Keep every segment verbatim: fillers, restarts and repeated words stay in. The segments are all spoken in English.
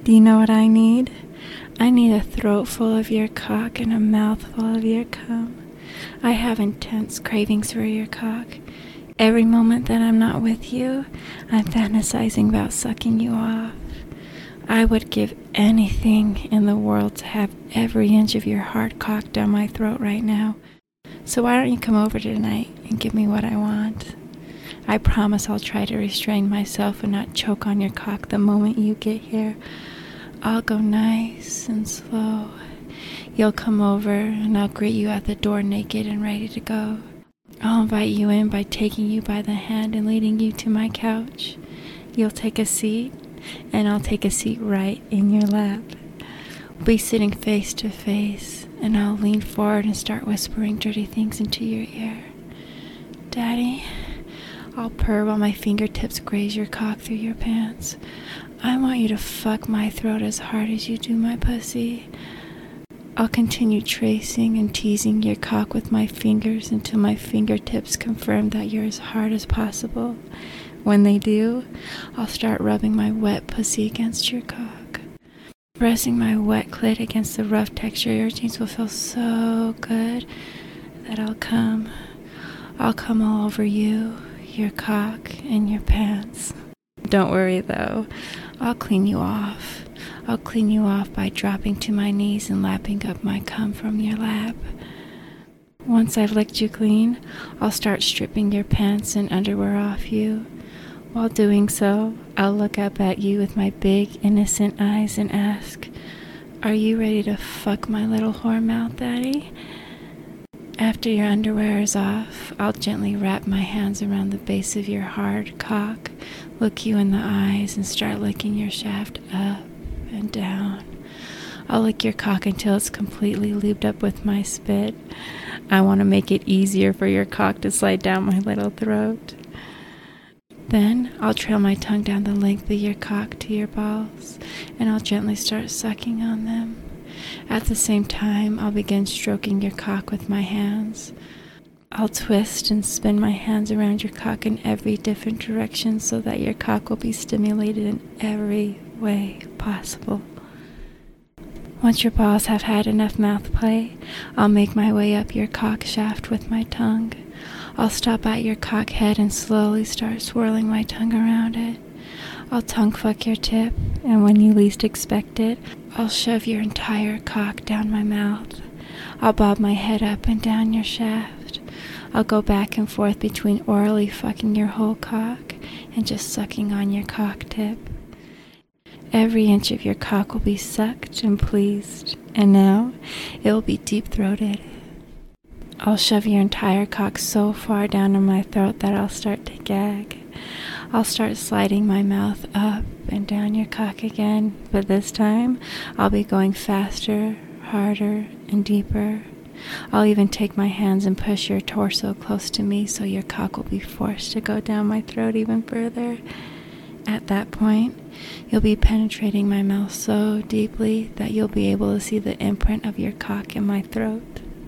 Do you know what I need? I need a throat full of your cock and a mouth full of your cum. I have intense cravings for your cock. Every moment that I'm not with you, I'm fantasizing about sucking you off. I would give anything in the world to have every inch of your hard cock down my throat right now. So why don't you come over tonight and give me what I want? I promise I'll try to restrain myself and not choke on your cock the moment you get here. I'll go nice and slow. You'll come over and I'll greet you at the door naked and ready to go. I'll invite you in by taking you by the hand and leading you to my couch. You'll take a seat, and I'll take a seat right in your lap. We'll be sitting face to face, and I'll lean forward and start whispering dirty things into your ear. Daddy, I'll purr while my fingertips graze your cock through your pants. I want you to fuck my throat as hard as you do my pussy. I'll continue tracing and teasing your cock with my fingers until my fingertips confirm that you're as hard as possible. When they do, I'll start rubbing my wet pussy against your cock. Pressing my wet clit against the rough texture, your jeans will feel so good that I'll come. I'll come all over you, your cock, and your pants. Don't worry though, I'll clean you off. I'll clean you off by dropping to my knees and lapping up my cum from your lap. Once I've licked you clean, I'll start stripping your pants and underwear off you. While doing so, I'll look up at you with my big, innocent eyes and ask, "Are you ready to fuck my little whore mouth, Daddy?" After your underwear is off, I'll gently wrap my hands around the base of your hard cock, look you in the eyes, and start licking your shaft up and down. I'll lick your cock until it's completely lubed up with my spit. I want to make it easier for your cock to slide down my little throat. Then I'll trail my tongue down the length of your cock to your balls, and I'll gently start sucking on them. At the same time, I'll begin stroking your cock with my hands. I'll twist and spin my hands around your cock in every different direction so that your cock will be stimulated in every way possible. Once your balls have had enough mouth play, I'll make my way up your cock shaft with my tongue. I'll stop at your cock head and slowly start swirling my tongue around it. I'll tongue fuck your tip, and when you least expect it, I'll shove your entire cock down my mouth. I'll bob my head up and down your shaft. I'll go back and forth between orally fucking your whole cock and just sucking on your cock tip. Every inch of your cock will be sucked and pleased, and now it will be deep-throated. I'll shove your entire cock so far down in my throat that I'll start to gag. I'll start sliding my mouth up and down your cock again, but this time I'll be going faster, harder, and deeper. I'll even take my hands and push your torso close to me so your cock will be forced to go down my throat even further. At that point, you'll be penetrating my mouth so deeply that you'll be able to see the imprint of your cock in my throat.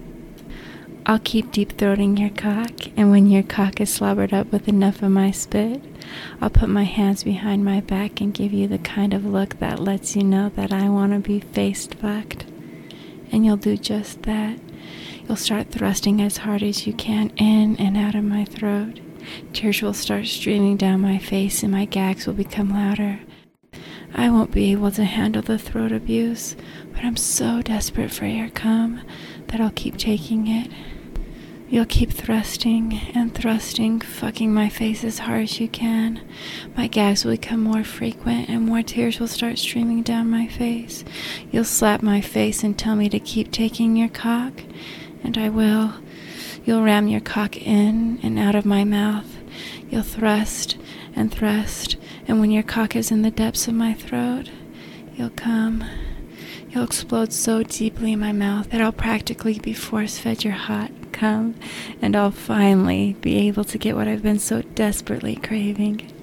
I'll keep deep-throating your cock, and when your cock is slobbered up with enough of my spit, I'll put my hands behind my back and give you the kind of look that lets you know that I want to be face-fucked. And you'll do just that. You'll start thrusting as hard as you can in and out of my throat. Tears will start streaming down my face and my gags will become louder. I won't be able to handle the throat abuse, but I'm so desperate for your cum that I'll keep taking it. You'll keep thrusting and thrusting, fucking my face as hard as you can. My gags will become more frequent and more tears will start streaming down my face. You'll slap my face and tell me to keep taking your cock, and I will. You'll ram your cock in and out of my mouth. You'll thrust and thrust, and when your cock is in the depths of my throat, you'll come. You'll explode so deeply in my mouth that I'll practically be force-fed your hot cum, and I'll finally be able to get what I've been so desperately craving.